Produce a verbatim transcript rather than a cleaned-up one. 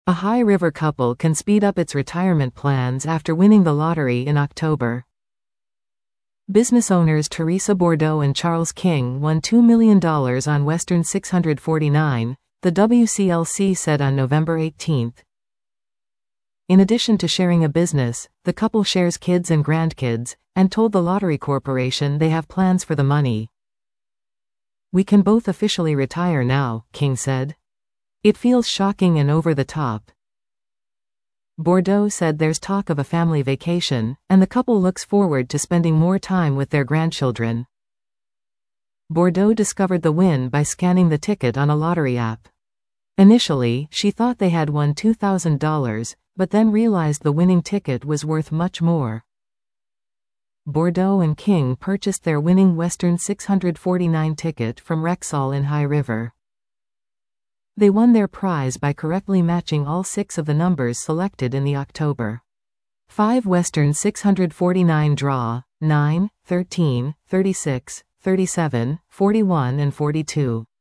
A High River couple can speed up its retirement plans after winning the lottery in October. Business owners Teresa Bordeaux and Charles King won two million dollars on Western six forty-nine, the W C L C said on November eighteenth. In addition to sharing a business, the couple shares kids and grandkids, and told the Lottery Corporation they have plans for the money. "We can both officially retire now," King said. "It feels shocking and over the top." Bordeaux said there's talk of a family vacation, and the couple looks forward to spending more time with their grandchildren. Bordeaux discovered the win by scanning the ticket on a lottery app. Initially, she thought they had won two thousand dollars, but then realized the winning ticket was worth much more. Bordeaux and King purchased their winning Western six forty-nine ticket from Rexall in High River. They won their prize by correctly matching all six of the numbers selected in the October five Western six forty-nine draw: nine, thirteen, thirty-six, thirty-seven, forty-one and forty-two.